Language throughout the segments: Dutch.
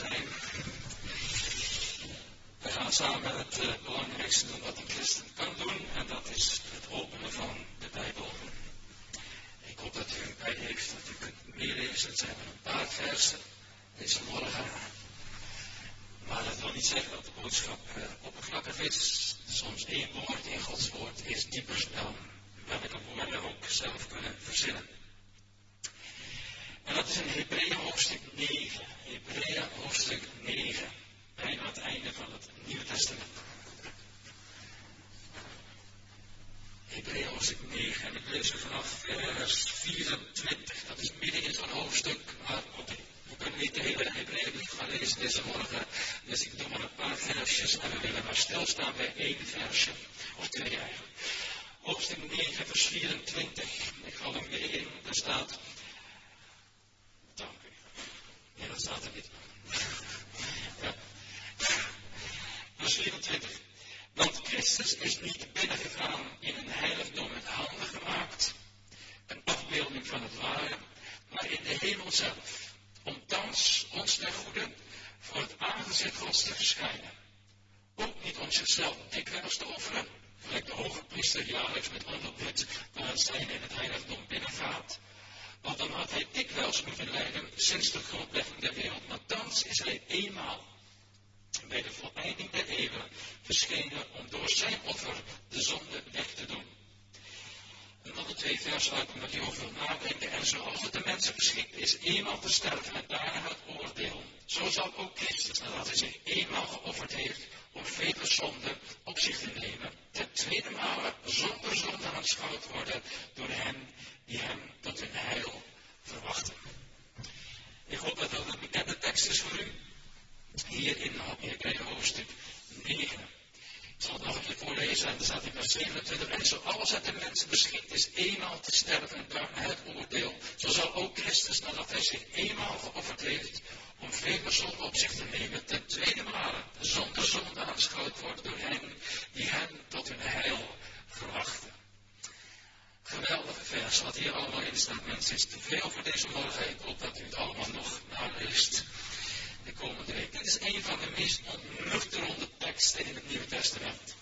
zijn. We gaan samen het belangrijkste doen wat een christen kan doen. En dat is het openen van de Bijbel. Ik hoop dat u hem bij heeft, dat u kunt meelezen. Het zijn er een paar versen deze morgen. Maar dat wil niet zeggen dat de boodschap oppervlakkig is. Soms één woord in Gods woord is dieper dan welke woorden we ook zelf kunnen verzinnen. En dat is in Hebreeën hoofdstuk 9. Hebreeën hoofdstuk 9. Bijna het einde van het Nieuwe Testament. Hebreeën hoofdstuk 9. En ik lees er vanaf vers 24. Dat is midden in zo'n hoofdstuk. Maar we kunnen niet de hele Hebreeënbrief gaan lezen deze morgen. Dus ik doe maar een paar versjes. En we willen maar stilstaan bij één versje. Of twee eigenlijk. Hoofdstuk 9 vers 24. Ik ga er middenin. Daar staat... Dank u. Nee, dat staat er niet. Ja. Vers 24. Want Christus is niet binnengegaan in een heiligdom met handen gemaakt, een afbeelding van het ware, maar in de hemel zelf, om thans ons ten goede voor het aangezicht Gods te verschijnen. Ook niet om zichzelf dikwijls te offeren, gelijk de hoge priester jaarlijks met onderbloed naar het zijn in het heiligdom binnengaat. Want dan had hij dikwijls moeten lijden sinds de grondlegging der wereld, maar thans is hij eenmaal bij de voleinding der eeuwen verschenen om door zijn offer de zonde weg te doen. En dan de twee versen waar ik met u over wil nadenken. En zoals het de mensen geschikt is eenmaal te sterven en daarna het oordeel, zo zal ook Christus, nadat hij zich eenmaal geofferd heeft om vele zonden op zich te nemen, ten tweede male zonder zonde aanschouwd worden door hen die hem tot hun heil verwachten. Ik hoop dat dat een bekende tekst is voor u. Hier in Hebreeën hoofdstuk 9. Ik zal het nog een keer voorlezen en er staat in vers 27. En zoals het de mensen beschikt is eenmaal te sterven en daarna het oordeel, zo zal ook Christus, nadat hij zich eenmaal geofferd heeft om vele zonden op zich te nemen, ten tweede male zonder zonde aanschouwd worden door hen die hem tot hun heil verwachten. Geweldige vers wat hier allemaal in staat. Mensen, is te veel voor deze morgen. Ik hoop dat u het allemaal nog naleest de komende week. Dit is een van de meest ontnuchterende teksten in het Nieuwe Testament.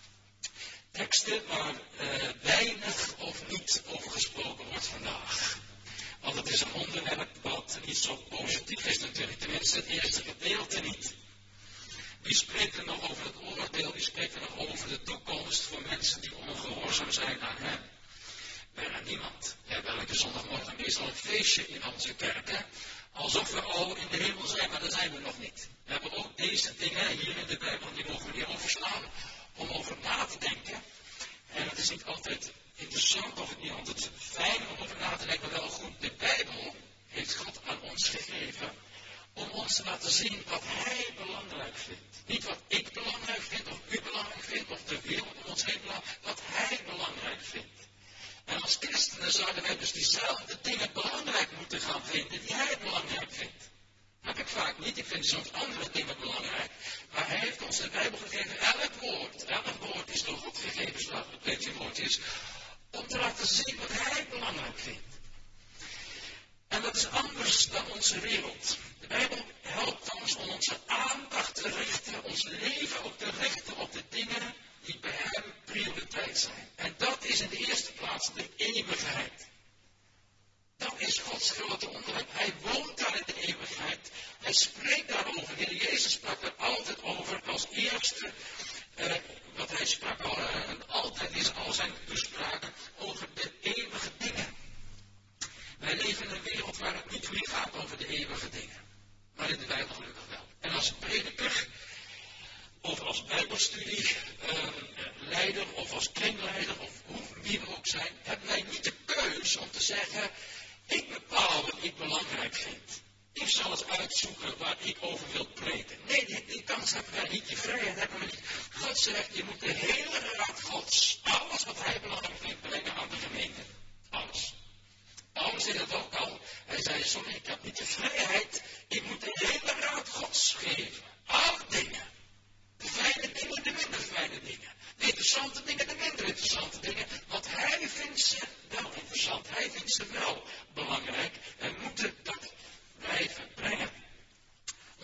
Teksten waar weinig of niet over gesproken wordt vandaag. Want het is een onderwerp wat niet zo positief is natuurlijk. Tenminste het eerste gedeelte niet. Wie spreekt er nog over het oordeel? Wie spreekt er nog over de toekomst voor mensen die ongehoorzaam zijn aan hem? Bijna niemand. We hebben elke zondagmorgen meestal een feestje in onze kerken. Alsof we al in de hemel zijn, maar daar zijn we nog niet. We hebben ook deze dingen hier in de Bijbel, die mogen we niet overslaan, om over na te denken. En het is niet altijd interessant of niet altijd fijn om over na te denken, maar wel goed. De Bijbel heeft God aan ons gegeven om ons te laten zien wat Hij belangrijk vindt. Niet wat ik belangrijk vind, of u belangrijk vindt, of de wereld om ons heen belangrijk, wat Hij belangrijk vindt. En als christenen zouden wij dus diezelfde dingen belangrijk moeten gaan vinden die Hij belangrijk vindt. Dat heb ik vaak niet. Ik vind soms andere dingen belangrijk. Maar Hij heeft ons de Bijbel gegeven. Elk woord is door God gegeven, zoals het Petruswoord is, om te laten zien wat Hij belangrijk vindt. En dat is anders dan onze wereld. De Bijbel helpt ons om onze aandacht te richten, ons leven ook te richten op de dingen die bij Hem prioriteit zijn. En dat is in de eerste plaats de eeuwigheid. Dat is Gods grote onderwerp. Hij woont daar in de eeuwigheid. Hij spreekt daarover. De Heer Jezus sprak er altijd over als eerste. Wat hij sprak altijd is al zijn toespraken over de eeuwige dingen. Wij leven in een wereld waar het niet meer gaat over de eeuwige dingen. Maar in de Bijbel gelukkig wel. En als prediker, of als bijbelstudieleider, of als kringleider, of wie we ook zijn, hebben wij niet de keus om te zeggen, ik bepaal wat ik belangrijk vind. Ik zal eens uitzoeken waar ik over wil preken. Nee, die kans hebben wij niet, die vrijheid hebben we niet. God zegt, je moet de hele raad Gods, alles wat Hij belangrijk vindt, brengen aan de gemeente. Alles. Paulus zei dat ook al. Hij zei, sorry, ik heb niet de vrijheid. Ik moet de hele raad Gods geven. Alle dingen. De fijne dingen, de minder fijne dingen. De interessante dingen, de minder interessante dingen. Want Hij vindt ze wel interessant. Hij vindt ze wel belangrijk. En moeten dat blijven brengen.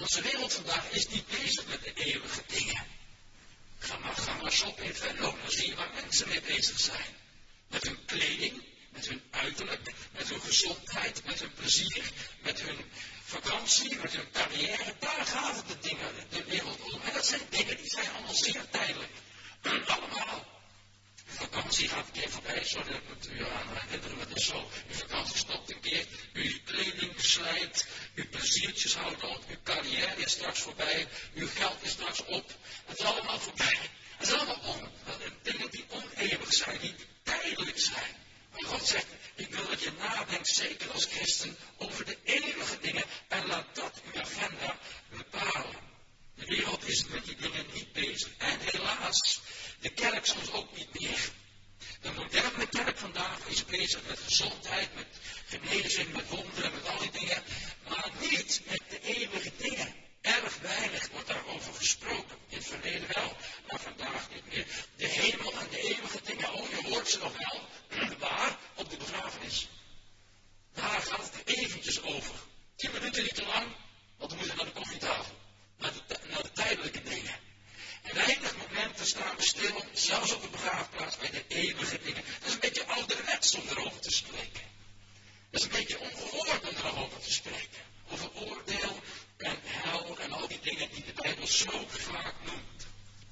Onze wereld vandaag is niet bezig met de eeuwige dingen. Ga maar shoppen in Venlo, dan zie je waar mensen mee bezig zijn. Met hun kleding, met hun uiterlijk, met hun gezondheid, met hun plezier, met hun vakantie, met hun carrière. Daar gaat het de wereld om. En dat zijn dingen die zijn allemaal zeer tijdelijk. Allemaal. Uw vakantie gaat een keer voorbij, sorry dat ik moet u aan herinneren, maar het is zo. Uw vakantie stopt een keer, uw kleding slijt, uw pleziertjes houden op, uw carrière is straks voorbij, uw geld is straks op. Het is allemaal voorbij. Het is allemaal dingen die oneeuwig zijn, die tijdelijk zijn. Maar God zegt, ik wil dat je nadenkt, zeker als christen, over de eeuwige dingen en laat dat uw agenda bepalen. De wereld is met die dingen niet bezig. En helaas, de kerk soms ook niet meer. De moderne kerk vandaag is bezig met gezondheid, met genezing, met wonderen, met al die dingen. Maar niet met de eeuwige dingen. Erg weinig wordt daarover gesproken. In het verleden wel, maar vandaag niet meer. De hemel en de eeuwige dingen, oh je hoort ze nog wel. Waar? Op de begrafenis. Daar gaat het eventjes over. 10 minuten niet te lang, want we moeten naar de koffietafel. Naar de tijdelijke dingen. En weinig momenten staan we stil, zelfs op de begraafplaats, bij de eeuwige dingen. Dat is een beetje ouderwets om erover te spreken. Dat is een beetje ongehoord om erover te spreken. Over oordeel en hel en al die dingen die de Bijbel zo vaak noemt.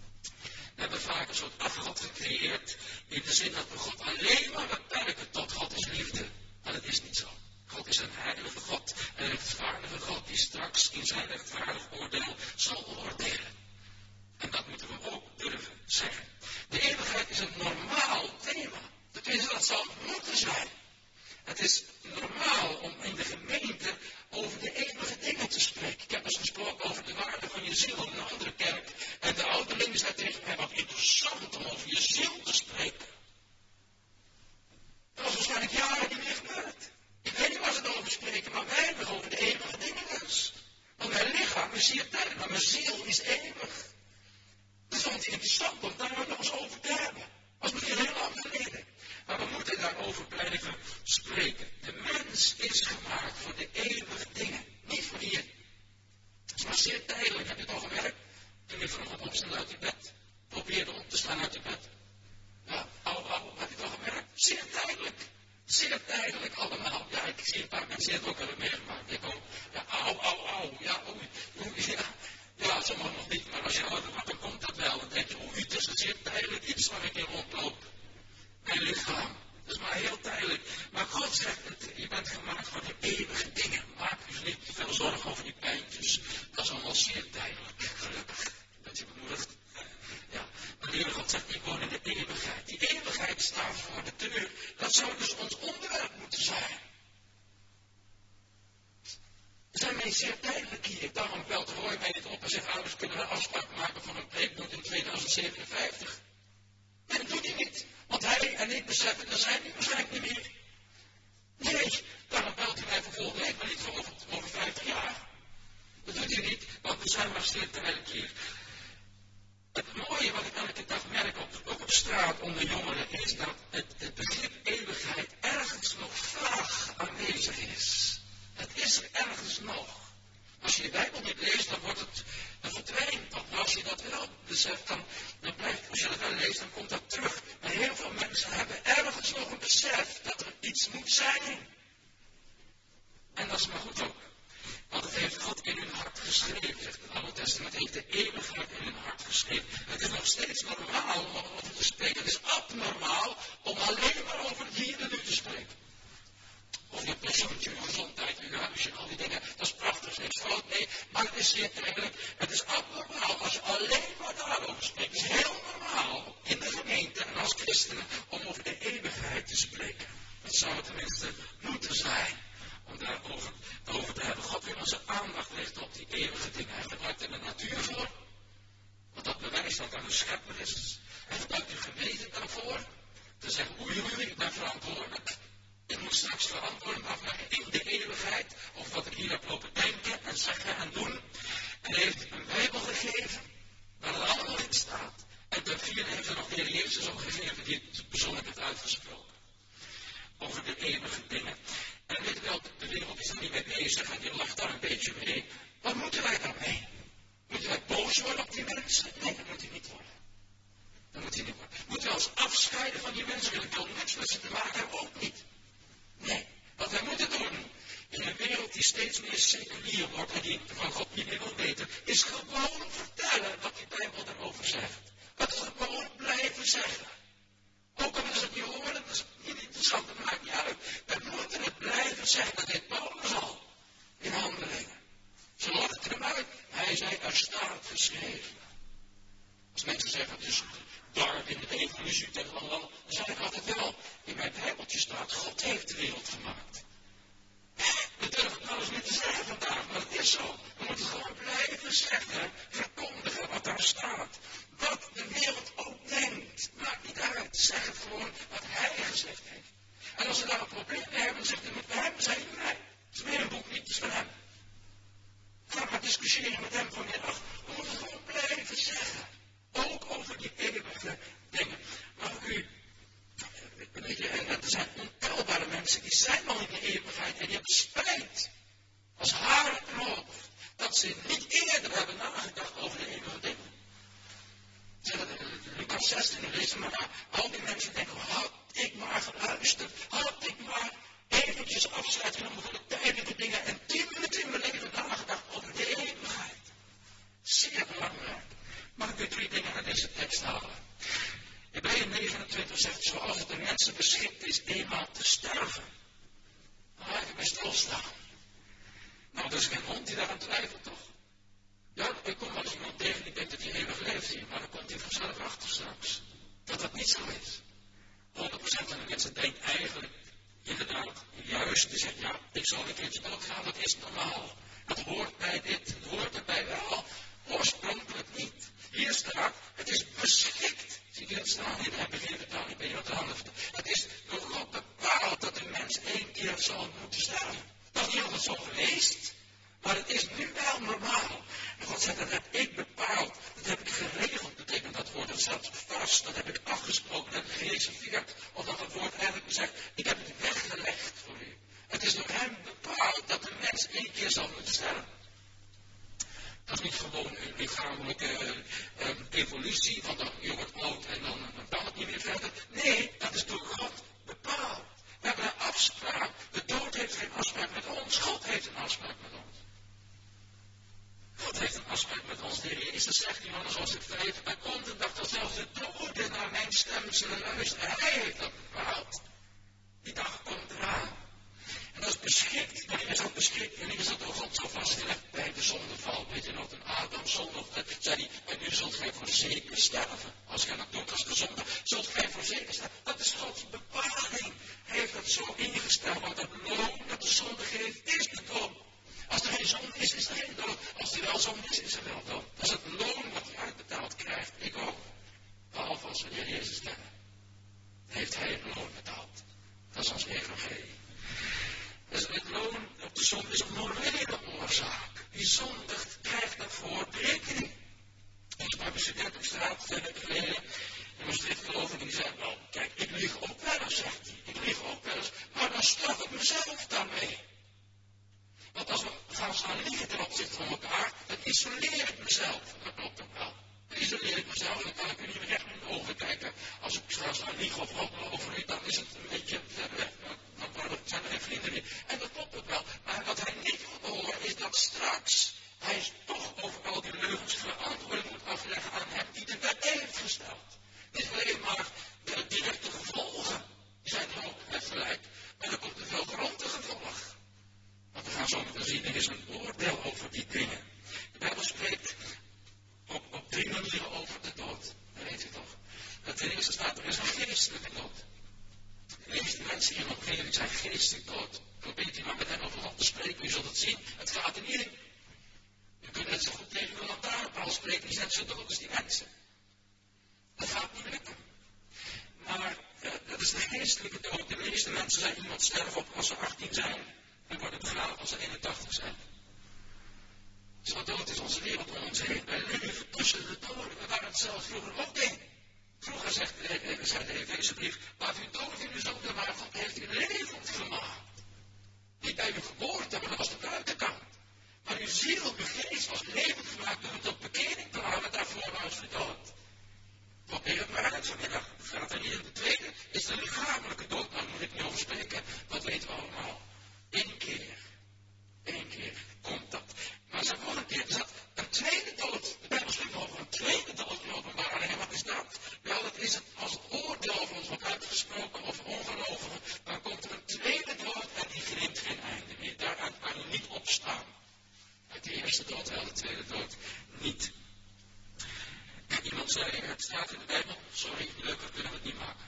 We hebben vaak een soort afgod gecreëerd, in de zin dat we God alleen maar beperken tot God is liefde. Maar dat is niet zo. God is een heilige God, een rechtvaardige God die straks in zijn rechtvaardig oordeel zal oordelen. En dat moeten we ook durven zeggen. De eeuwigheid is een normaal thema. Dat zal moeten zijn. Het is normaal om in de gemeente over de eeuwige dingen te spreken. Ik heb eens gesproken over de waarde van je ziel in een andere kerk. En de ouderling zei tegen mij, wat interessant om over je ziel te spreken. Dat was waarschijnlijk jaren niet meer gebeurd. Ik weet niet waar ze het over spreken, maar weinig over de eeuwige dingen dus. Want mijn lichaam is hier tijdelijk, maar mijn ziel is eeuwig. Dat is wel interessant om daar nog eens over te hebben. Dat was misschien heel lang geleden. Maar we moeten daarover blijven spreken. De mens is gemaakt voor de eeuwige dingen. Niet voor hier. Het is maar zeer tijdelijk. Heb je het al gemerkt? Toen je vanochtend opstond uit je bed. Probeerde op te staan uit je bed. Ja, au, heb je het al gemerkt? Zeer tijdelijk. Zeer tijdelijk allemaal. Ja, ik zie een paar mensen die het ook hebben meegemaakt. Ik ook. Ja, au. Ja, oei. Ja, sommigen nog niet. Maar als je ouder wordt, dan komt dat wel. Dan denk je, oei, het is een zeer tijdelijk iets waar ik in rondloop. Mijn lichaam. Dat is maar heel tijdelijk. Maar God zegt, je bent gemaakt voor de eeuwige dingen. Maak je niet te veel zorgen over die pijntjes. Dat is allemaal zeer tijdelijk. Gelukkig. Bent je bemoedigd? Ja. Maar de Heere God zegt, ik woon in de eeuwigheid. Die eeuwigheid staat voor de deur. Dat zou dus ons onderwerp moeten zijn. We zijn mee zeer tijdelijk hier. Daarom belt Roy mij niet op en zegt, ouders, kunnen we afspraak maken van een preeknoot in 2057? En dat doet hij niet. Want hij en ik beseffen, er zijn die waarschijnlijk niet meer. Nee, daarom belt hij mij voor volgende week, maar niet voor over 50 jaar. Dat doet hij niet, want we zijn maar zeer tijdelijk hier. Het mooie wat ik elke dag merk, ook op straat onder jongeren, is dat het begrip eeuwigheid ergens nog vaag aanwezig is. Het is er ergens nog. Als je de Bijbel niet leest, dan verdwijnt dat. Maar als je dat wel beseft, dan blijft, als je dat wel leest, dan komt dat terug. Maar heel veel mensen hebben ergens nog een besef dat er iets moet zijn. En dat is maar goed ook. Want het heeft God in hun hart geschreven, zegt het Oude Testament. Het heeft de eeuwigheid in hun hart geschreven. Het is nog steeds normaal om over te spreken. Het is abnormaal om alleen maar over het hier en nu te spreken. Of je persoontje, je gezondheid, je huisje en al die dingen. Dat is prachtig, niks fout, nee. Maar het is zeer tijdelijk. Het is abnormaal als je alleen maar daarover spreekt. Het is heel normaal in de gemeente en als christenen om over de eeuwigheid te spreken. Dat zou het tenminste moeten zijn. Om daarover te hebben. God wil onze aandacht richten op die eeuwige dingen. Hij gebruikt er de natuur voor. Want dat bewijst dat er een schepper is. Hij gebruikt uw geweten daarvoor. Te zeggen, oei, ik ben verantwoordelijk. Ik moet straks verantwoording afleggen in de eeuwigheid. Of wat ik hier heb lopen denken en zeggen en doen. En hij heeft een Bijbel gegeven. Waar het allemaal in staat. En ten vierde heeft er nog de Heer Jezus ook gegeven. Die het persoonlijk heeft uitgesproken. Over de eeuwige dingen. En weet je wel, de wereld is er niet mee bezig. En die lacht daar een beetje mee. Wat moeten wij daarmee? steeds meer seculier wordt en die van God niet meer wil weten, is gewoon vertellen wat die Bijbel daarover zegt. Het gewoon blijven zeggen. Ook al is het niet horen, dat is niet interessant, dat maakt niet uit. We moeten het blijven zeggen, dat deed Paulus al in Handelingen. Ze lachten hem uit. Hij zei, er staat geschreven. Als mensen zeggen, het is dark in de evolutie tegen allemaal, dan zeg ik altijd wel, in mijn Bijbeltje staat, God heeft de wereld gemaakt. We durven het nou eens niet te zeggen vandaag, maar het is zo. We moeten gewoon blijven zeggen, verkondigen wat daar staat. Wat de wereld ook denkt, maakt niet uit. Zeg het gewoon wat hij gezegd heeft. En als we daar een probleem mee hebben, dan zegt hij met hem, zeg je mij. Het is weer een boek, niet, het is van hem. Ga maar discussiëren met hem vanmiddag. We moeten gewoon blijven zeggen. Ook over die eeuwige dingen. Mag ik u, weet je, en er zijn ontelbare mensen die zijn al in de eeuwigheid en die hebben spijt. Als haren op hun hoofd. Dat ze niet eerder hebben nagedacht over de eeuwige dingen. Lucas 16, lees maar. Al die mensen denken, had ik maar geluisterd. Had ik maar eventjes afscheid genomen van de tijdelijke dingen en 10 minuten in mijn leven nagedacht over de eeuwigheid. Zeer belangrijk. Mag ik u 3 dingen uit deze tekst halen? Hebreeën 29 zegt, zoals het de mensen beschikt is eenmaal te sterven. Dan ga ik bij stilstaan. Nou, er is geen hond die daaraan twijfelt, toch? Ja, ik kom wel eens iemand tegen die denkt dat hij eeuwig leeft hier, maar dan komt hij vanzelf achter straks. Dat dat niet zo is. 100% van de mensen denkt eigenlijk, inderdaad, juist, die zegt, ja, ik zal een keertje doodgaan, dat is normaal. Het hoort bij dit, het hoort erbij wel, oorspronkelijk niet. Hier staat, het is beschikt. Zie je het staan? Hier heb ik geen vertaling, ik ben je wat anders. Het is door God bepaald dat de mens 1 keer zal moeten sterven. Dat is niet altijd zo geweest, maar het is nu wel normaal. En God zegt, dat heb ik bepaald, dat heb ik geregeld, betekent dat woord, dat staat vast, dat heb ik afgesproken, dat heb ik gereserveerd. Of dat het woord eigenlijk zegt, ik heb het weggelegd voor u. Het is door hem bepaald dat de mens 1 keer zal moeten sterven. Dat is niet gewoon een lichamelijke evolutie, van je wordt oud en dan kan het niet meer verder. Nee, dat is door God bepaald. We hebben een afspraak. De dood heeft geen afspraak met ons. God heeft een afspraak met ons. God heeft een afspraak met ons. De Heer Jezus zegt in Johannes hoofdstuk 5, er komt een dag dat zelfs de doden naar mijn stem zullen luisteren. Hij heeft dat bepaald. Die dag komt eraan. En dat is beschikt. Wanneer is dat beschikt? Wanneer is dat door God zo vastgelegd bij de zondeval? Weet je nog, een Adam zondigde, zei hij, en nu zult gij voor zeker sterven. Als gij dat doet als gezonde, zult gij voor zeker sterven. Dat is Gods bepaling. Hij heeft dat zo ingesteld, want het loon dat de zonde geeft, is de dood. Als er geen zonde is, is er geen dood. Als er wel zonde is er wel dood. Dat is het loon wat hij uitbetaald krijgt. Ik ook. Behalve als we de Heer Jezus kennen. Heeft hij het loon betaald. Dat is ons evangelie. Dus het loon op de zonde is een morele oorzaak. Wie zondigt, krijgt daarvoor berekening. Er sprak een student op straat 2 weken geleden. En was dit gelovig en die zei, nou, kijk, ik lieg ook wel eens, zegt hij. Ik lieg ook wel eens, maar dan straf ik mezelf daarmee. Want als we gaan staan liegen ten opzichte van elkaar, dan isoleer ik mezelf. Dat klopt ook wel. Dan isoleer ik mezelf en dan kan ik u niet meer recht in de ogen kijken. Als ik ga staan liegen of roddelen over u, dan is het een beetje ver weg. Dan zijn er geen vrienden meer. En dat klopt ook wel. Maar wat hij niet wil horen is dat straks hij toch over al die leugens verantwoording moet afleggen aan hem die de wet heeft gesteld. Niet alleen maar de directe gevolgen, die zijn er ook gelijk, maar er komt een veel groter gevolg. Want we gaan zo meteen zien, er is een oordeel over die dingen. De Bijbel spreekt op 3 manieren over de dood. Dat weet u toch? Dat ten eerste staat er is een geestelijke dood. De meeste mensen in de omgeving zijn geestelijk dood. Probeert u maar met hen over God te spreken, u zult het zien. Het gaat er niet in. U kunt net zo goed tegen een lantaarnpaal spreken, die zijn zo dood als die mensen. Dat gaat niet lukken. Maar dat is de geestelijke dood. De meeste mensen zijn iemand sterven op als ze 18 zijn. En worden begraven als ze 81 zijn. Zo dood is onze wereld om ons heen. Wij leven tussen de doden. We waren het zelfs vroeger ook in. Vroeger zegt de Efezebrief, laat u dood in uw zonde, maar God heeft u levend gemaakt. Niet bij uw geboorte, maar dat was de buitenkant. Maar uw ziel, uw geest was levend gemaakt door u tot bekering te houden, daarvoor was u dood. Probeer het maar uit vanmiddag. Het gaat er niet in. De tweede is de lichamelijke dood. Daar moet ik niet over spreken. Dat weten we allemaal. 1 keer. 1 keer. tweede dood niet. En iemand zei, het staat in de Bijbel, sorry, leuker kunnen we het niet maken.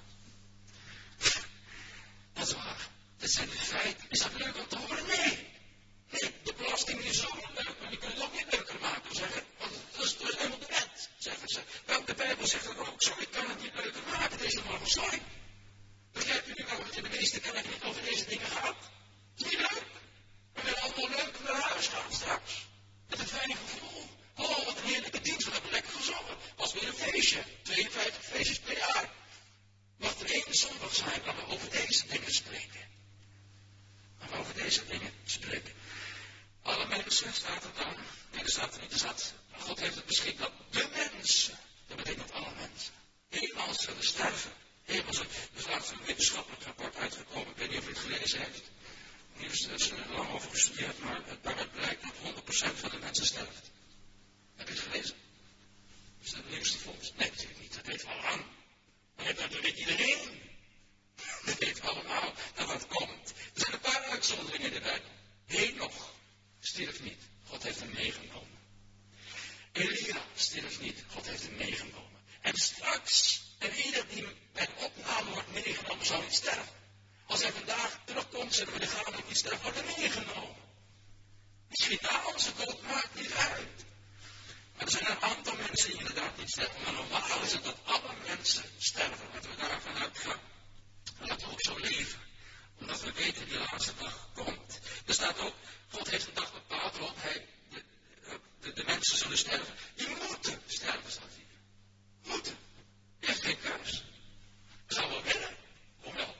Dat is waar. Dat zijn de feiten. Is dat leuk om te horen? Nee. Nee, de belasting is zo leuk, maar die kunnen het ook niet leuker maken. Zeggen, want dat is helemaal de wet, zeggen ze. Wel, de Bijbel zegt dat ook zo, ik kan het niet leuker maken deze morgen, sorry. Begrijpt u nu waarom het in de meeste kerken niet over deze dingen gaat? Het is niet leuk. We willen allemaal leuk naar huis gaan straks. Met een fijn gevoel. Oh, wat een heerlijke dienst, we hebben lekker gezongen. Was weer een feestje. 52 feestjes per jaar. Mag er één zondag zijn waar we over deze dingen spreken. Maar we over deze dingen spreken. Alle mensen, staat er dan. Nee, er staat er niet. Er staat, God heeft het beschikt dat de mensen, dat betekent alle mensen, eenmaal zullen sterven. Eenmaal zullen, er is laatst een wetenschappelijk rapport uitgekomen. Ik weet niet of u het gelezen heeft. Hier is er lang over gestudeerd, maar daaruit blijkt dat 100% van de mensen sterft. Heb je het gelezen? Is dat het nieuwste fonds? Nee, natuurlijk niet. Dat weten we al lang. Maar dat weet iedereen. Dat weten we allemaal dat dat komt. Er zijn een paar uitzonderingen in de Bijbel. Henoch stierf niet. God heeft hem meegenomen. Elia stierf niet. God heeft hem meegenomen. En straks, en ieder die bij de opname wordt meegenomen, zal niet sterven. Als hij vandaag terugkomt, zullen we lichamelijk niet sterven, worden meegenomen. Misschien na onze dood, maakt niet uit. Maar er zijn een aantal mensen die inderdaad niet sterven. Maar normaal is het dat alle mensen sterven. Dat we daarvan uitgaan. En dat we ook zo leven. Omdat we weten die laatste dag komt. Er staat ook, God heeft een dag bepaald waarop de mensen zullen sterven. Die moeten sterven, staat hier. Moeten. Je hebt geen keus. Je zou wel willen. Of wel.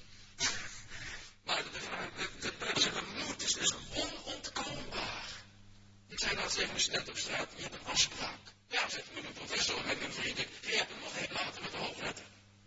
Maar de Bijbel zegt, we moeten. Het is onontkoombaar. Ik zei laatst tegen een student op straat, je hebt een afspraak. Ja, zegt mijn professor met mijn vrienden, je hebt hem nog even later met de hoofdletter.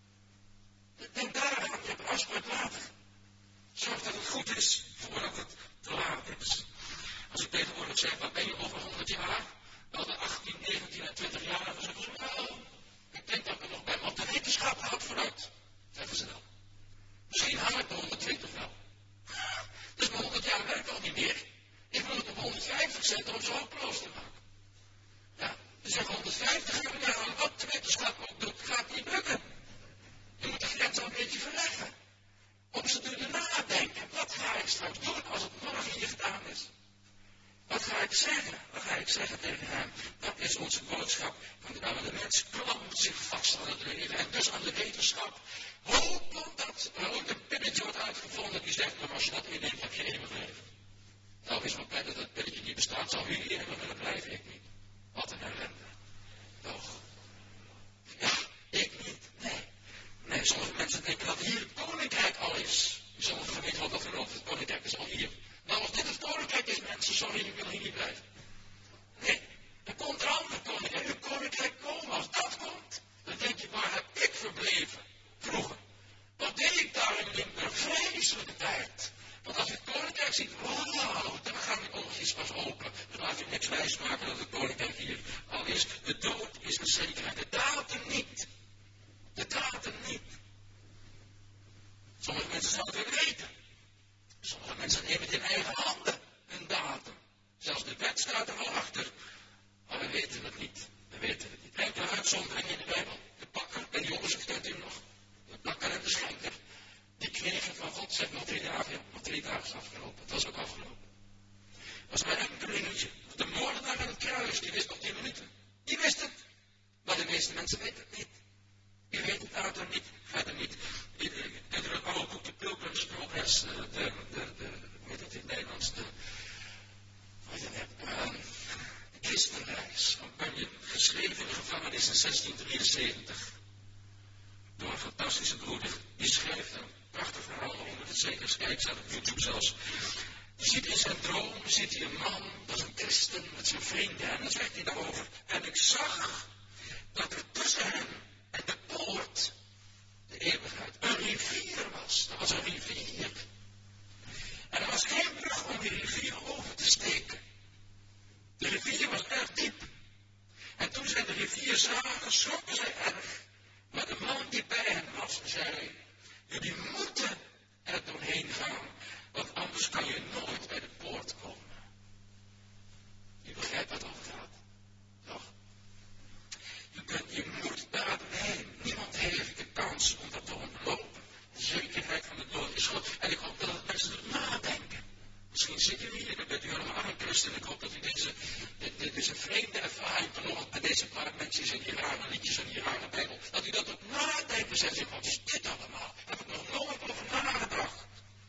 Denk daaraan, je hebt een afspraak later. Zorg dat het goed is, voordat het te laat is. Als ik tegenwoordig zeg, wat ben je over 100 jaar? Wel de 18, 19 en 20 jaar, dan zeggen ze, nou, ik denk dat ik er nog ben, want de wetenschap houdt vooruit. Zeggen ze dan. Misschien hang ik de 120 wel. Dus mijn 100 jaar werkt al niet meer. Ik moet het op 150 zetten om ze hopeloos te maken. Ja, dus zeggen 150 jaar, wat de wetenschap ook doet, gaat niet lukken. Je moet de grens al een beetje verleggen. Op ze doen nadenken. Wat ga ik straks doen als het morgen hier gedaan is? Wat ga ik zeggen? Wat ga ik zeggen tegen hem? Dat is onze boodschap. Want de mens klampt zich vast aan het leven en dus aan de wetenschap. Hopen dat er ook een pilletje wordt uitgevonden die zegt, maar als je dat inneemt, heb je eeuwig leven. Nou, is maar blij dat het pilletje niet bestaat. Zou u eeuwig willen blijven? Ik niet. Wat een ellende. Toch? Ja, ik niet. Nee. Nee, sommige mensen denken dat hier het koninkrijk al is. Sommige gemeenten wel dat geloven, het koninkrijk is al hier. Nou, als dit het koninkrijk is, mensen, sorry, ik wil hier niet blijven. Nee, er komt een ander koninkrijk. Uw koninkrijk komen. Als dat komt, dan denk je, waar heb ik verbleven? Vroeger. Wat deed ik daar in Limburg? Vreselijke tijd. Want als je het koninkrijk ziet, wow, dan gaan die oogjes pas open. Dan laat je niks wijsmaken dat het koninkrijk hier al is. De dood is een zekerheid. De datum niet. De datum niet. Sommige mensen zouden het willen weten. Sommige mensen nemen het in eigen handen, hun datum. Zelfs de wet staat er al achter. Maar we weten het niet. We weten het niet. Enkele uitzonderingen in de Bijbel. De bakker en Jozef, kent u nog? De bakker en de schenker. Die kregen van God, zeg nog 3 dagen. Ja, nog 3 dagen is afgelopen. Het was ook afgelopen. Het was maar een enkelingetje. De moordenaar aan het kruis, die wist nog 10 minuten. Die wist het. Maar de meeste mensen weten het niet. Je weet het datum niet, verder niet. En er kwam ook de Pilgrim's Progress, hoe heet het in het Nederlands, de christenreis van Bunyan, geschreven in de gevangenis in 1673. Door een fantastische broeder, die schreef een prachtig verhaal over het zeker kijkt, staat op YouTube zelfs. Je ziet in zijn droom, ziet hij een man, dat is een christen, met zijn vrienden, en dan zegt hij daarover. En ik zag dat er tussen hen en de poort, de eeuwigheid, een rivier was. Dat was een rivier. En er was geen brug om die rivier over te steken. De rivier was erg diep. En toen zij de rivier zagen, schrokken zij erg. Maar de man die bij hen was, zei, jullie moeten er doorheen gaan, want anders kan je nooit bij de poort komen. Je begrijpt wat mensen doet nadenken. Misschien zit u hier en bent u helemaal een christen. Ik hoop dat u deze vreemde ervaring vanochtend bij deze paar mensen en die rare liedjes en die rare Bijbel, dat u dat ook nadenken zegt. Wat is dit allemaal? Heb ik nog nooit over nagedacht.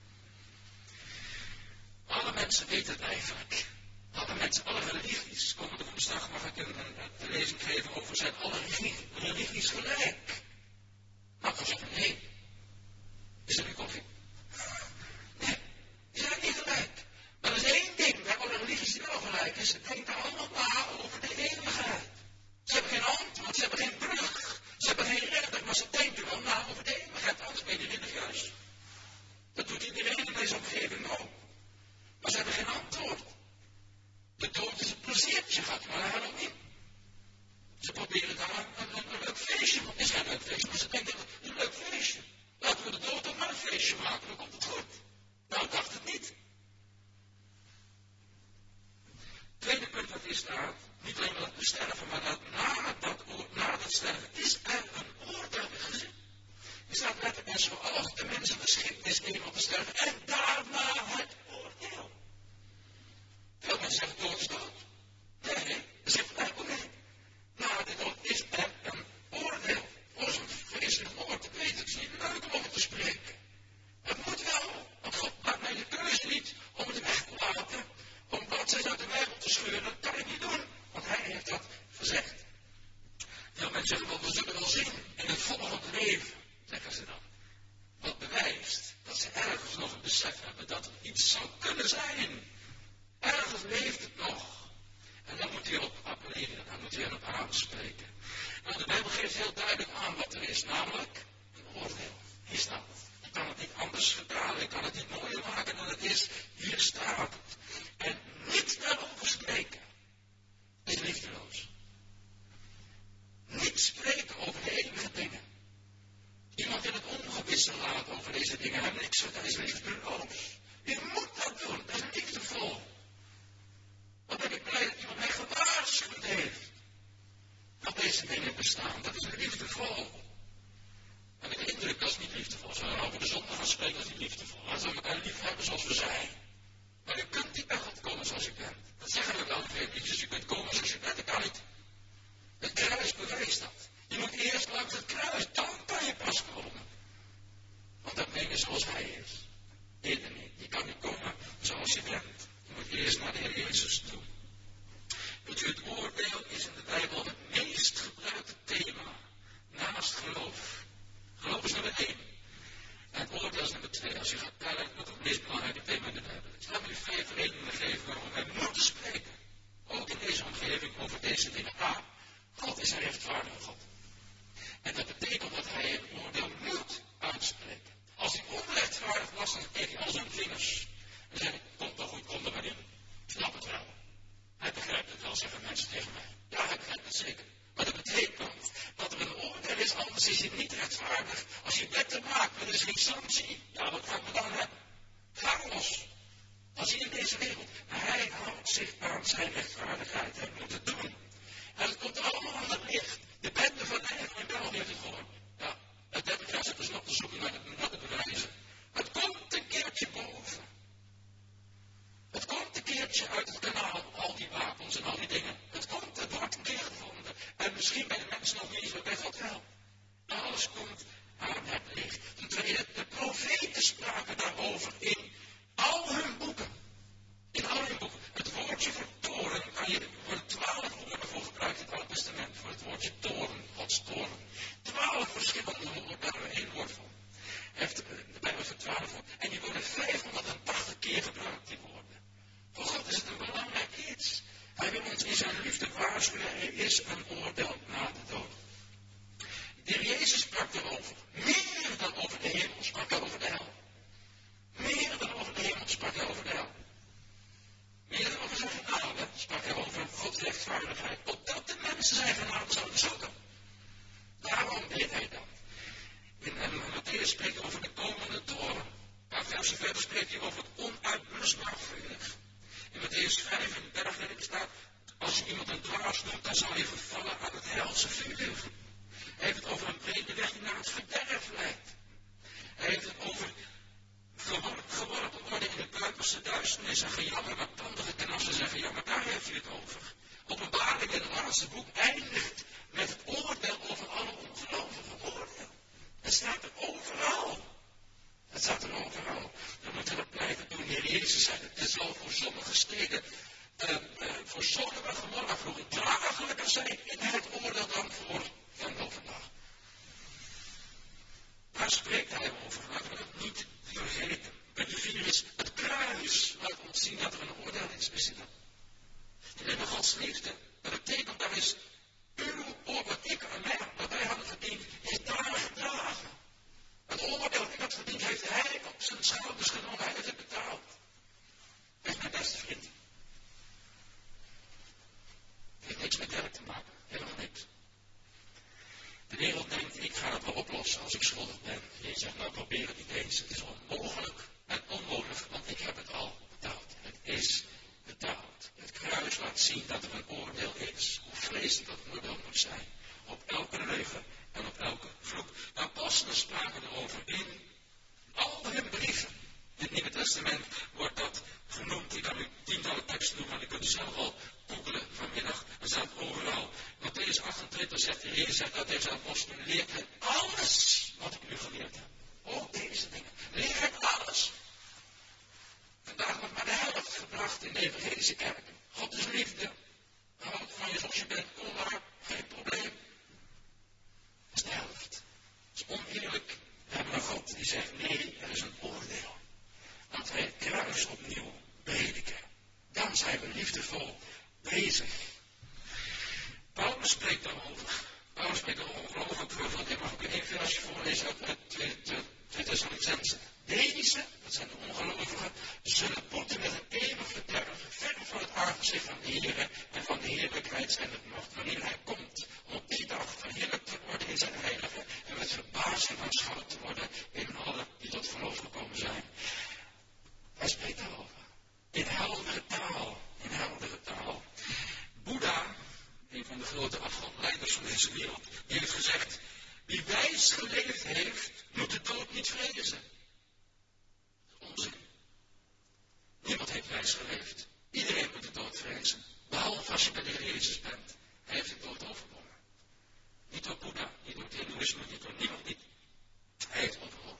Alle mensen weten het eigenlijk. Alle mensen, alle religies. Komende woensdag mag ik een lezing geven over zijn alle religies gelijk. Maar ik zeggen, nee. Is dat uw koffie? Nee, die zijn niet gelijk. Maar er is één ding waar alle religies wel gelijk is. Ze denken allemaal na over de eeuwigheid. Ze hebben geen antwoord, ze hebben geen brug. Ze hebben geen redder, maar ze denken wel na over de eeuwigheid. Anders ben je religieus. Dat doet iedereen in deze omgeving ook. Maar ze hebben geen antwoord. De dood is een pleziertje, gaat maar daarom in. Ze proberen daar een leuk feestje, want het is geen leuk feestje, maar ze denken dat het een leuk feestje. Laten we de dood ook maar een feestje maken, dan komt het goed. Nou, ik dacht het niet. Tweede punt wat hier staat, niet alleen dat we sterven, maar dat na dat sterven is er een oordeel gezien. Er staat letterlijk zoals de mensen geschikt is eenmaal te sterven en daarna het oordeel. Veel mensen zeggen dood is dood. Nee, dat zegt eigenlijk nee. Na de dood is er een oordeel. Oh, zo'n vreselijk woord, ik weet het, het is niet leuk om over te spreken. Het moet wel, want God maakt mij de keuze niet om het weg te laten, om bladzijden uit de Bijbel te scheuren. Dat kan ik niet doen, want hij heeft dat gezegd. Veel mensen zeggen wel, we zullen wel zien in het volgende leven, zeggen ze dan. Wat bewijst dat ze ergens nog een besef hebben dat er iets zou kunnen zijn. Ergens leeft het nog. En dan moet hij op appelleren, dan moet hij erop aanspreken. Nou, de Bijbel geeft heel duidelijk aan wat er is, namelijk een oordeel. Hier staat het. Je kan het niet anders vertalen, je kan het niet mooier maken dan het is. Hier staat het. En niet daarover spreken is liefdeloos. Niet spreken over de eeuwige dingen. Iemand in het ongewisse laten over deze dingen. Hij niks wat, dat is liefdeloos. Je moet dat doen, dat is liefdevol. Wat ben ik blij dat iemand mij gewaarschuwd heeft. Dat deze dingen bestaan, dat is liefdevol. En ik heb de indruk dat is niet liefdevol. Als we over de zonde gaan spreken, dat is niet liefdevol. Laten we elkaar lief hebben zoals we zijn. Maar je kunt niet bij God komen zoals je bent. Dat zeggen we wel veel liefjes. Je kunt komen zoals je bent, dat kan niet. Het kruis bewijst dat. Je moet eerst langs het kruis, dan kan je pas komen. Want dat ben je zoals hij is. Eerder niet. Je kan niet komen zoals je bent. Je moet eerst naar de Heer Jezus toe. Weet u, het oordeel is in de Bijbel het meest gebruikte thema. Naast geloof. Geloof is nummer 1. En oordeel is nummer 2. Als je gaat kijken wat het meest belangrijke thema in de Bijbel is. Laat me u 5 redenen geven waarom wij moeten spreken. Ook in deze omgeving over deze dingen. A. God is een rechtvaardige God. En dat betekent dat hij een oordeel moet uitspreken. Als hij onrechtvaardig was, dan kreeg hij al zijn vingers. En zei, komt toch goed, kom er maar in. Ik snap het wel. Hij begrijpt het wel, zeggen mensen tegen mij. Ja, hij begrijpt het zeker. Maar dat betekent dat er een oordeel is, anders is hij niet rechtvaardig. Als je wetten maakt, maar er is geen sanctie. Ja, wat gaan we dan hebben? Ga los. Als hij in deze wereld. Maar hij houdt zich aan zijn rechtvaardigheid. Hij moet het doen. En het komt allemaal aan het licht. De bende van Nederland in België heeft het gehoord. Ja, het 30 jaar zitten ze nog te zoeken naar de bewijzen. Het komt een keertje boven. Het komt een keertje uit het kanaal, al die wapens en al die dingen. Het wordt een keer gevonden. En misschien bij de mensen nog niet, maar bij God wel. Alles komt aan het licht. Ten tweede, de profeten spraken daarover in al hun boeken. In al hun boeken. Het woordje voor toren kan je voor 12 woorden voor gebruiken in het Oude Testament. Voor het woordje toren, Gods toren. 12 verschillende woorden, daar hebben we 1 woord van. Heeft de Bijbel voor 12 woorden. En die worden 580 keer gebruikt, die woorden. Voor God is het een belangrijk iets. Hij wil ons in zijn liefde waarschuwen. Er is een oordeel na de dood. De Heer Jezus sprak erover. Meer dan over de hemel sprak hij over de hel. Meer dan over de hemel sprak hij over de hel. Meer dan over zijn genade sprak hij over Gods rechtvaardigheid. Opdat de mensen zijn genade zouden zoeken. Daarom deed hij dat. In Matthäus spreekt hij over de komende toren. Een paar versen verder spreekt hij over het onuitblusbaar vuur. In Matthäus 5 in de bergreden staat, als je iemand een dwaas noemt, dan zal je vervallen aan het helse vuur. Hij heeft het over een brede weg die naar het verderf leidt. Hij heeft het over geworpen als ze duisternis en gejammer wat tandige kanassen zeggen, ja, maar daar heeft u het over. Openbaring in het laatste boek eindigt met het oordeel over alle ongelovige oordeel. Het staat er overal. Het staat er overal. We moeten dat blijven doen. Heer Jezus zei, het zal voor sommige steden, voor Sodom en Gomorra vroeger dragelijker zijn in het oordeel dan voor vandaag. Daar spreekt hij over. Laten we dat niet vergeten. Punt 4 is het kruis. Laat ons zien dat er een oordeel is. Wist je dat? We hebben Gods liefde. Dat betekent dat is uw oordeel, wat ik en mij, wat wij hadden verdiend, is daar gedragen. Het oordeel dat ik had verdiend, heeft hij op zijn schouders genomen. Hij heeft het betaald. Dat is mijn beste vriend. Het heeft niks met werk te maken. Helemaal niks. De wereld denkt, ik ga het wel oplossen als ik schuldig ben. Je zegt, nou probeer het niet eens. Het is onmogelijk en onmogelijk, want ik heb het al betaald. Het is betaald. Het kruis laat zien dat er een oordeel is. Hoe vreselijk dat oordeel moet zijn. Op elke leugen en op elke vloek. De apostelen spraken erover in al hun brieven. In het Nieuwe Testament wordt dat genoemd. Ik kan u tientallen teksten noemen, maar u kunt zelf al googelen vanmiddag. Er staat overal. Matthäus 28 zegt de Heer, zegt dat deze apostelen leert hen alles wat ik u geleerd heb. Ook deze dingen. Leer hen alles. Vandaag wordt maar de helft gebracht in de evangelische kerken. God is liefde. Houd van je zoals je bent, kom maar, geen probleem. Dat is de helft. Dat is oneerlijk. We hebben een God die zegt, nee, er is een oordeel. Dat wij het kruis opnieuw prediken. Dan zijn we liefdevol bezig. Paulus spreekt daarover. Paulus spreekt er ongelooflijk veel van. Ik mag ook één versje voorlezen uit 2 Thessalonicenzen. Deze, dat zijn de ongelovigen, zullen boeten met een eeuwig verderf, ver van het aangezicht van de Heer en van de heerlijkheid zijn het macht, wanneer hij komt, om op die dag verheerlijkt te worden in zijn heilige en met verbazing aanschouwd te worden in alle die tot geloof gekomen zijn. Hij spreekt daarover. In heldere taal. In heldere taal. Boeddha, een van de grote afgodleiders van deze wereld, die heeft gezegd, wie wijs geleefd heeft, moet de dood niet vrezen. Onzin. Niemand heeft wijs geleefd. Iedereen moet de dood vrezen. Behalve als je bij de Heer Jezus bent. Hij heeft de dood overwonnen. Niet door Boeddha, niet door het Hindoeïsme, niet door niemand niet. Hij heeft overwonnen.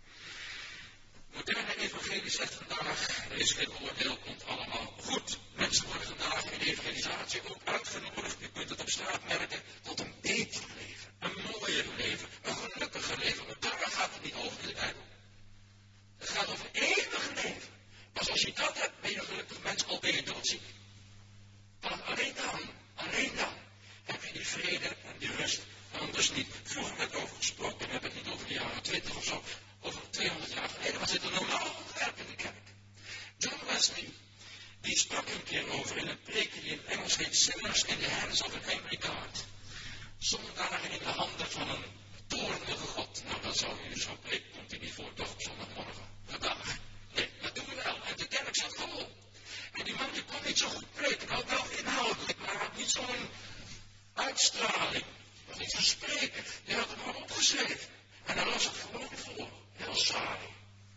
Moderne evangelie zegt vandaag, er is geen oordeel, komt allemaal goed. Mensen worden vandaag in de evangelisatie ook uitgenodigd, u kunt het op straat merken, tot een beter leven, een mooier leven, een gelukkiger leven. Maar daar gaat het niet over in de Bijbel. Het gaat over eeuwig leven. Pas als je dat hebt, ben je een gelukkig mens, al ben je doodziek. Want alleen dan heb je die vrede en die rust. Anders niet. Vroeger werd over gesproken, we hebben het niet over de jaren 20 of zo, over 200 jaar geleden was dit een normaal onderwerp in de kerk. John Wesley, die sprak een keer over in een preek die in het Engels heet Sinners in the Hands of an Angry God. Zondagen in de handen van een toornige God. Nou, dat zou u zo'n preek, komt u niet voor, toch op zondagmorgen. Vandaag. Nee, dat doen we wel. En de kerk zat vol. En die man die kon niet zo goed preken. Nou, wel inhoudelijk, maar had niet zo'n uitstraling. Was niet zo'n spreker. Die had het maar opgeschreven. En dan las het gewoon voor. Heel saai.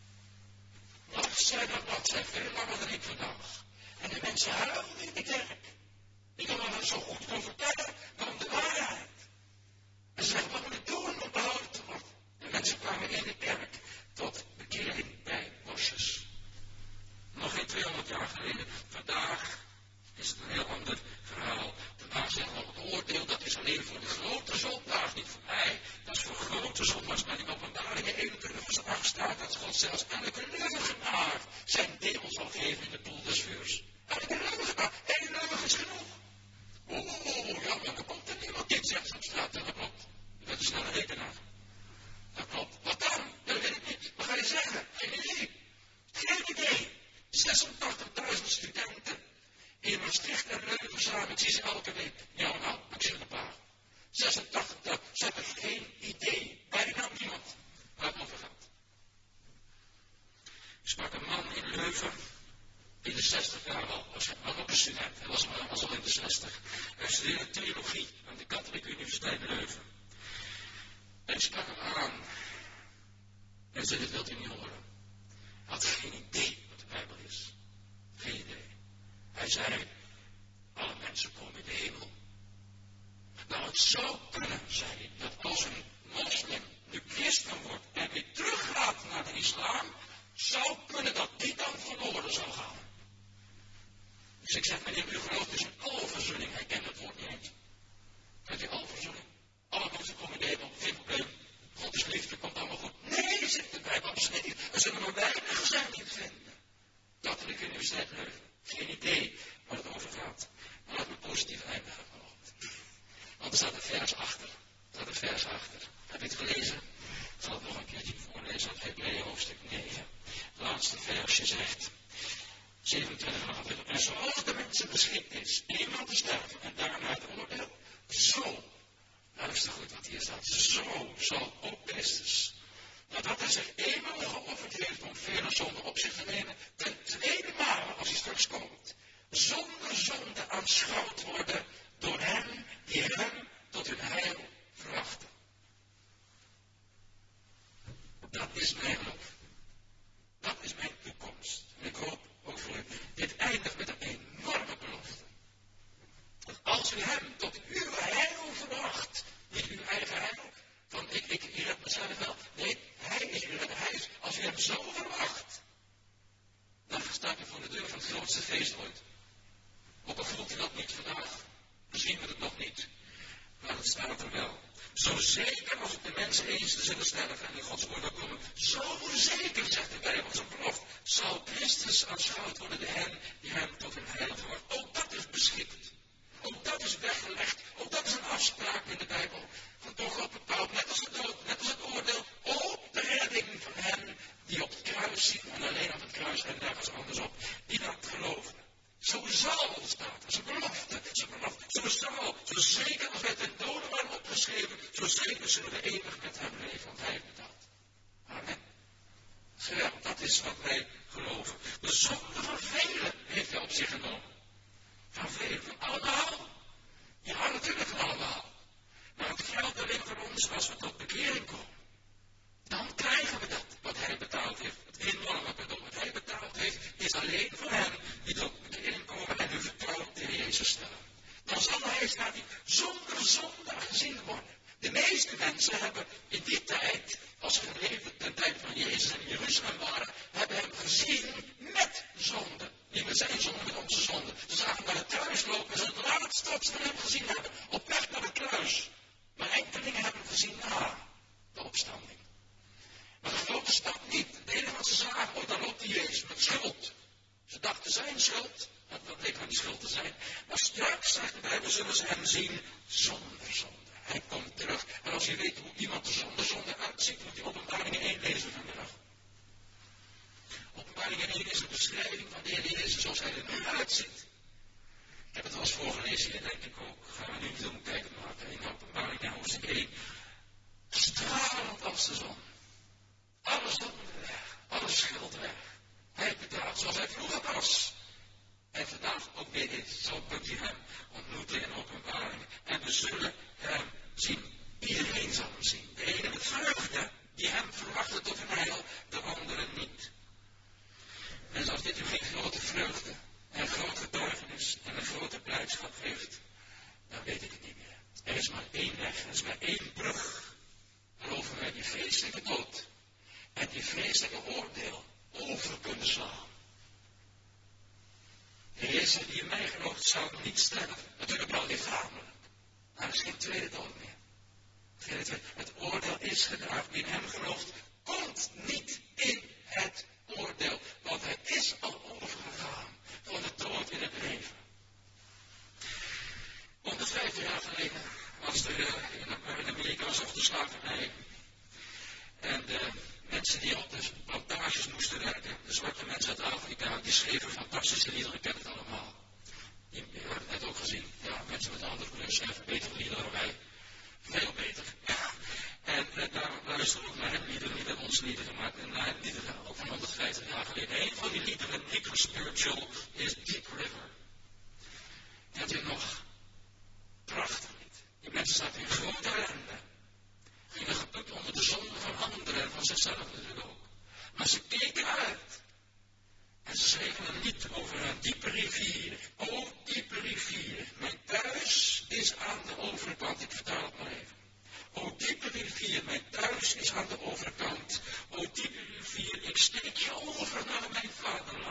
Dat zijn veel langer dan ik vandaag. En de mensen huilden in de kerk. Ik kan dat zo goed kon vertellen dan de waarheid. En ze zeggen, wat moet ik doen om behouden te worden? De mensen kwamen in de kerk tot bekering bij bosjes. Nog geen 200 jaar geleden. Vandaag is het een heel ander verhaal. Vandaag zeggen we, het oordeel, dat is alleen voor de grote zondaars, niet voor mij. Dat is voor grote zondaars. Maar in Openbaringen 21 vers 8 staat dat God zelfs elke leugenaar zijn deel zal geven in de poel des vuurs. Elke leugenaar, één leugen is genoeg. Ja, maar er komt er niemand dit zegt op straat en dat klopt. Dat is naar de rekenaar. Dat klopt. Wat dan? Dat weet ik niet. Wat ga je zeggen? Geen idee. Geen idee. 86.000 studenten in Maastricht en Leuven samen. Ik zie ze elke week. Ja, nou, ik zie er een paar. 86.000. Ze hebben geen idee. Bijna niemand waar het over gaat. Ik sprak een man in Leuven. In de 60 jaar al. Was ook een student. Hij was al in de 60. Hij studeerde theologie aan de Katholieke Universiteit Leuven. En ik sprak hem aan. En zei, dit wilt u niet horen. Hij had geen idee wat de Bijbel is. zei, alle mensen komen in de hemel. Nou, het zou kunnen, zei hij, dat als een moslim nu christen wordt en weer teruggaat naar de islam, zou kunnen dat die dan verloren zou gaan. Dus ik zeg, meneer, u gelooft dus in alverzoening. Hij kent het woord niet eens. Kent u alverzoening? Alle mensen komen in de hemel, geen probleem. God is liefde, komt allemaal goed. Nee, zegt de Bijbel, absoluut niet. Er zullen maar weinigen zijn die het vinden. Katholieke Universiteit Leuven. Geen idee waar het over gaat. Maar laat me positief eindigen vanochtend. Want er staat een vers achter. Heb je het gelezen? Ik zal het nog een keertje voorlezen uit Hebreeën hoofdstuk 9. Het laatste versje zegt, 27 en 28. En zoals de mensen beschikt is, eenmaal te sterven en daarna het oordeel, zo, luister goed wat hier staat, zo zal ook Christus, nadat hij zich eenmaal geofferd heeft om vele zonden op zich te nemen, ten tweede maal, als hij straks komt, zonder zonde aanschouwd worden door hen die hem tot hun heil verwachten. Dat is mijn hoop. Dat is mijn toekomst. En ik hoop ook voor u. Dit eindigt met een enorme belofte. Dat als u hem tot uw heil verwacht, niet uw eigen heil, van ik red mezelf wel. Nee, hij is uw redder. Hij is, als u hem zo verwacht, dan staat u voor de deur van het grootste feest ooit. Ook al voelt u dat niet vandaag. Misschien we het nog niet. Maar het staat er wel. Zo zeker als de mensen eens te zullen sterven en in Gods oordeel komen, zo zeker, zegt de Bijbel, zijn belofte, zal Christus aanschouwd worden de hen die hem tot hun heil verwachten. Ook dat is beschikt. Ook dat is weggelegd. Ook dat is een afspraak in de Bijbel. Van door God bepaald, net als de dood, net als het oordeel, ook de redding van hen die op het kruis zien en alleen op het kruis en nergens anders op, die dat geloven. Zo zal, staat er, zijn belofte, zo zal, zo zeker als wij ten dode waren opgeschreven, zo zeker zullen we eeuwig met hem leven, want hij heeft betaald. Amen. Geweldig, dat is wat wij geloven. De zonde van velen heeft hij op zich genomen. Van velen, van allemaal. Ja, natuurlijk van allemaal. Maar het geldt alleen voor ons als we tot bekering komen. Dan krijgen we dat, wat hij betaald heeft. Het enorme cadeau wat hij betaald heeft, is alleen voor hen die tot bekering komen en hun vertrouwen in Jezus stellen. Dan zal hij, staat hij, zonder zonde gezien worden. De meeste mensen hebben in die tijd, als ze geleefd ten tijd van Jezus en in Jeruzalem waren, hebben hem gezien met zonde. Niet met zijn zonde, met onze zonde. Ze zagen naar het kruis lopen en ze het laatst van hem gezien hebben, op weg naar het kruis. Maar enkelingen hebben hem gezien na de opstanding. Maar de grote stad niet. Het enige wat ze zagen, oh, daar loopt die Jezus met schuld. Ze dachten zijn schuld, dat bleek nou niet schuld te zijn. Maar straks, zegt de Bijbel, zullen ze hem zien zonder zonde. Hij komt terug. En als je weet hoe iemand er zonder zonde uitziet, moet je Openbaringen 1 lezen vanmiddag. Openbaringen 1 is een beschrijving van de Heer Jezus zoals hij er nu uitziet. Ik heb het wel eens voorgelezen hier, denk ik ook. Gaan we nu niet om kijken maken. In Openbaringen hoofdstuk 1. Stralend als de zon. Alle zonde weg. Alle schuld weg. Hij betaalt zoals hij vroeger was. En vandaag ook weer is. Zo kunt u hem ontmoeten in Openbaringen. En we zullen hem zien. Iedereen zal hem zien. De ene met vreugde, die hem verwachten tot een heil, de anderen niet. En als dit u geen grote vreugde en een grote getuigenis en een grote blijdschap geeft, dan weet ik het niet meer. Er is maar één weg, er is maar één brug. Waarover wij die vreselijke dood en die vreselijke oordeel over kunnen slaan. De Heer zegt, die in mij gelooft, zal niet sterven. Natuurlijk wel lichamelijk. Maar er is geen tweede dood meer. Het oordeel is gedaan. Wie in hem gelooft, komt niet in het oordeel. Want hij is al overgegaan van de dood in het leven. 150 jaar geleden was er in Amerika was de slavernij. En de mensen die op de plantages moesten werken, de zwarte mensen uit Afrika, die schreven fantastische liederen, ik ken het allemaal. Je hebt het net ook gezien. Ja, mensen met een andere kleur schrijven betere liederen dan wij. Veel beter. Ja. En daar luisteren we ook naar hem liederen, niet naar onze liederen, maar naar liederen ook van 150 jaar geleden. Een van die liederen, Negro Spiritual, is Deep River. Kent u nog? Prachtig lied. Die mensen zaten in grote ellende. Gingen gebukt onder de zonde van anderen en van zichzelf natuurlijk ook. Maar ze keken uit. En ze schreven een lied over een diepe rivier. O rivier, mijn thuis is aan de overkant. O diepe rivier, ik steek je over naar mijn vaderland.